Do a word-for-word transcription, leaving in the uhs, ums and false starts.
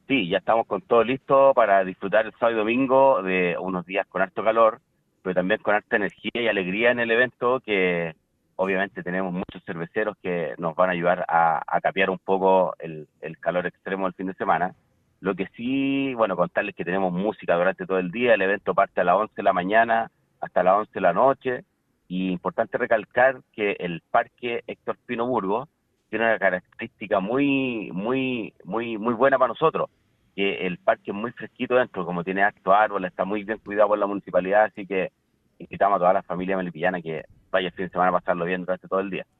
Sí, ya estamos con todo listo para disfrutar el sábado y domingo de unos días con harto calor, pero también con harta energía y alegría en el evento, que obviamente tenemos muchos cerveceros que nos van a ayudar a, a capear un poco el, el calor extremo del fin de semana. Lo que sí, bueno, contarles que tenemos música durante todo el día, el evento parte a las once de la mañana hasta las once de la noche, y importante recalcar que el Parque Héctor Pino Burgos tiene una característica muy, muy, muy, muy buena para nosotros, que el parque es muy fresquito dentro, como tiene hartos árboles, está muy bien cuidado por la municipalidad, así que invitamos a toda la familia melipillana que vaya el fin de semana a pasarlo bien durante todo el día.